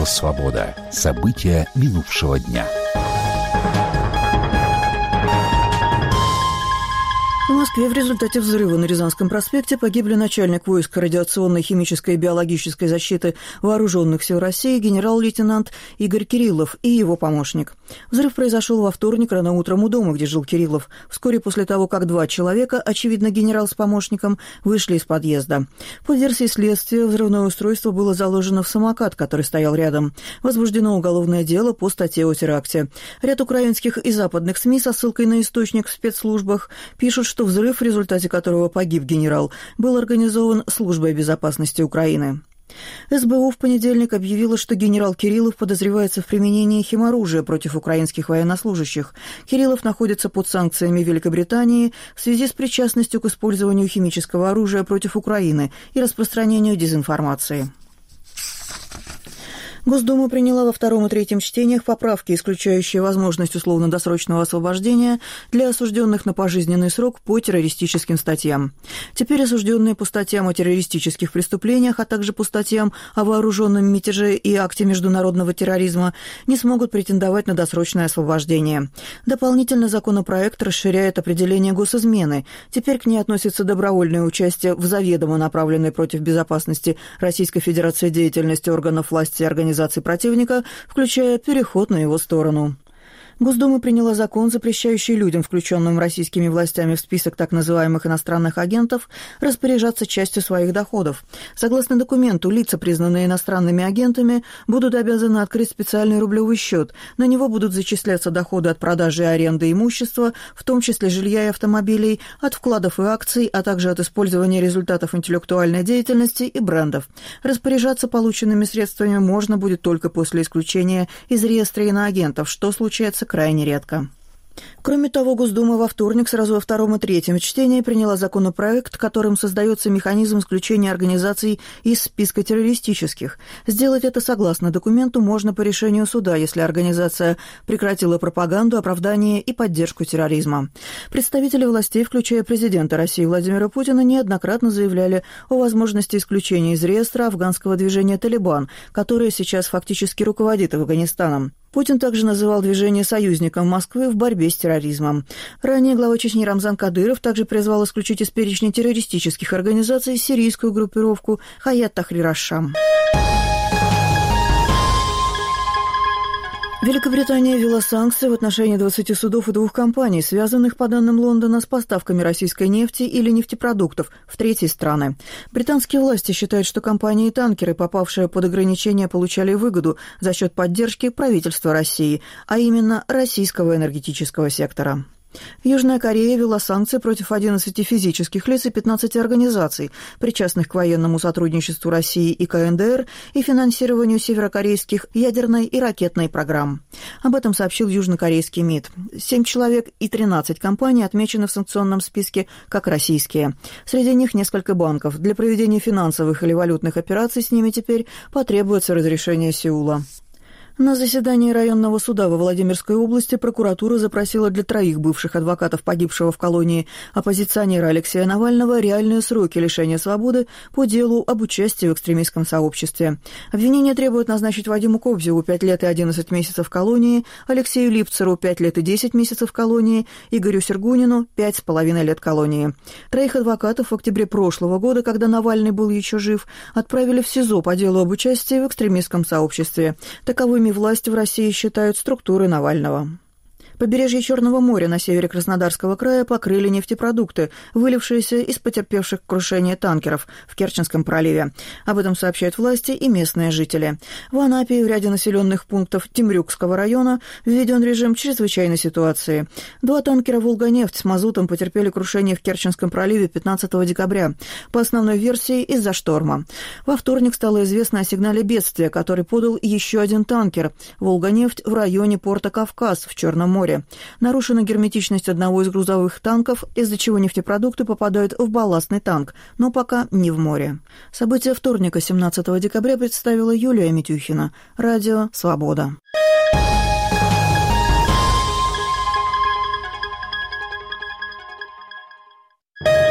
Радио «Свобода». События минувшего дня. В Москве в результате взрыва на Рязанском проспекте погибли начальник войск радиационной, химической и биологической защиты Вооруженных сил России генерал-лейтенант Игорь Кириллов и его помощник. Взрыв произошел во вторник рано утром у дома, где жил Кириллов, вскоре после того, как два человека, очевидно генерал с помощником, вышли из подъезда. По версии следствия, взрывное устройство было заложено в самокат, который стоял рядом. Возбуждено уголовное дело по статье о теракте. Ряд украинских и западных СМИ со ссылкой на источник в спецслужбах пишут, что взрыв, в результате которого погиб генерал, был организован Службой безопасности Украины. СБУ в понедельник объявила, что генерал Кириллов подозревается в применении химоружия против украинских военнослужащих. Кириллов находится под санкциями Великобритании в связи с причастностью к использованию химического оружия против Украины и распространению дезинформации. Госдума приняла во втором и третьем чтениях поправки, исключающие возможность условно-досрочного освобождения для осужденных на пожизненный срок по террористическим статьям. Теперь осужденные по статьям о террористических преступлениях, а также по статьям о вооруженном мятеже и акте международного терроризма не смогут претендовать на досрочное освобождение. Дополнительно законопроект расширяет определение госизмены. Теперь к ней относится добровольное участие в заведомо направленной против безопасности Российской Федерации деятельности органов власти и организаций противника, включая переход на его сторону. Госдума приняла закон, запрещающий людям, включенным российскими властями в список так называемых иностранных агентов, распоряжаться частью своих доходов. Согласно документу, лица, признанные иностранными агентами, будут обязаны открыть специальный рублевый счет. На него будут зачисляться доходы от продажи и аренды имущества, в том числе жилья и автомобилей, от вкладов и акций, а также от использования результатов интеллектуальной деятельности и брендов. Распоряжаться полученными средствами можно будет только после исключения из реестра иноагентов, что случается крайне редко. Кроме того, Госдума во вторник сразу во втором и третьем чтении приняла законопроект, которым создается механизм исключения организаций из списка террористических. Сделать это согласно документу можно по решению суда, если организация прекратила пропаганду, оправдание и поддержку терроризма. Представители властей, включая президента России Владимира Путина, неоднократно заявляли о возможности исключения из реестра афганского движения «Талибан», которое сейчас фактически руководит Афганистаном. Путин также называл движение союзником Москвы в борьбе с терроризмом. Ранее глава Чечни Рамзан Кадыров также призвал исключить из перечня террористических организаций сирийскую группировку Хаят Тахрир аш-Шам. Великобритания ввела санкции в отношении 20 судов и 2 компаний, связанных, по данным Лондона, с поставками российской нефти или нефтепродуктов в третьи страны. Британские власти считают, что компании и танкеры, попавшие под ограничения, получали выгоду за счет поддержки правительства России, а именно российского энергетического сектора. Южная Корея ввела санкции против 11 физических лиц и 15 организаций, причастных к военному сотрудничеству России и КНДР и финансированию северокорейских ядерной и ракетной программ. Об этом сообщил южнокорейский МИД. 7 человек и 13 компаний отмечены в санкционном списке как российские. Среди них несколько банков. Для проведения финансовых или валютных операций с ними теперь потребуется разрешение Сеула. На заседании районного суда во Владимирской области прокуратура запросила для 3 бывших адвокатов погибшего в колонии оппозиционера Алексея Навального реальные сроки лишения свободы по делу об участии в экстремистском сообществе. Обвинение требует назначить Вадиму Кобзеву 5 лет и 11 месяцев в колонии, Алексею Липцеру 5 лет и 10 месяцев в колонии, Игорю Сергунину 5,5 лет колонии. 3 адвокатов в октябре прошлого года, когда Навальный был еще жив, отправили в СИЗО по делу об участии в экстремистском сообществе. Таковыми власти в России считают структуры Навального. Побережье Черного моря на севере Краснодарского края покрыли нефтепродукты, вылившиеся из потерпевших крушение танкеров в Керченском проливе. Об этом сообщают власти и местные жители. В Анапе и в ряде населенных пунктов Темрюкского района введен режим чрезвычайной ситуации. 2 танкера «Волга-нефть» с мазутом потерпели крушение в Керченском проливе 15 декабря. По основной версии, из-за шторма. Во вторник стало известно о сигнале бедствия, который подал еще один танкер «Волга-нефть» в районе порта Кавказ в Черном море. Нарушена герметичность одного из грузовых танков, из-за чего нефтепродукты попадают в балластный танк, но пока не в море. События вторника, 17 декабря, представила Юлия Митюхина. Радио «Свобода».